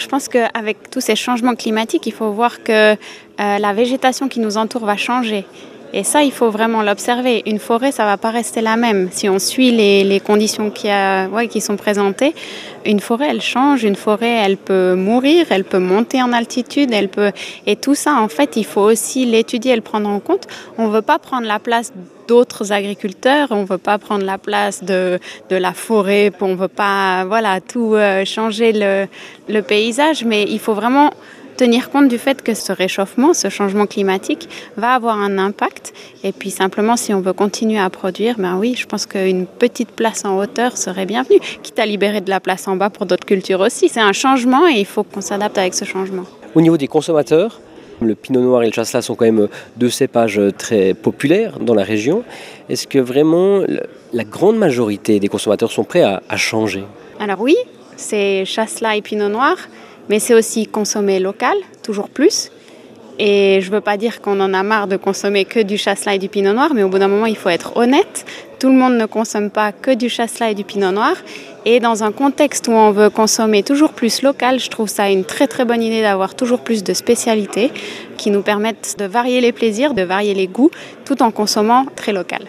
je pense qu'avec tous ces changements climatiques, il faut voir que la végétation qui nous entoure va changer. Et ça, il faut vraiment l'observer. Une forêt, ça ne va pas rester la même. Si on suit les conditions qui sont présentées, une forêt, elle change. Une forêt, elle peut mourir, elle peut monter en altitude, et tout ça, en fait, il faut aussi l'étudier et le prendre en compte. On ne veut pas prendre la place d'autres agriculteurs, on ne veut pas prendre la place de la forêt, on ne veut pas tout changer le paysage, mais il faut vraiment tenir compte du fait que ce réchauffement, ce changement climatique va avoir un impact. Et puis simplement, si on veut continuer à produire, ben oui, je pense qu'une petite place en hauteur serait bienvenue, quitte à libérer de la place en bas pour d'autres cultures aussi. C'est un changement et il faut qu'on s'adapte avec ce changement. Au niveau des consommateurs, le pinot noir et le chasselas sont quand même deux cépages très populaires dans la région. Est-ce que vraiment la grande majorité des consommateurs sont prêts à changer ? Alors oui, c'est chasselas et pinot noir. Mais c'est aussi consommer local, toujours plus. Et je ne veux pas dire qu'on en a marre de consommer que du chasselas et du pinot noir, mais au bout d'un moment, il faut être honnête. Tout le monde ne consomme pas que du chasselas et du pinot noir. Et dans un contexte où on veut consommer toujours plus local, je trouve ça une très très bonne idée d'avoir toujours plus de spécialités qui nous permettent de varier les plaisirs, de varier les goûts, tout en consommant très local.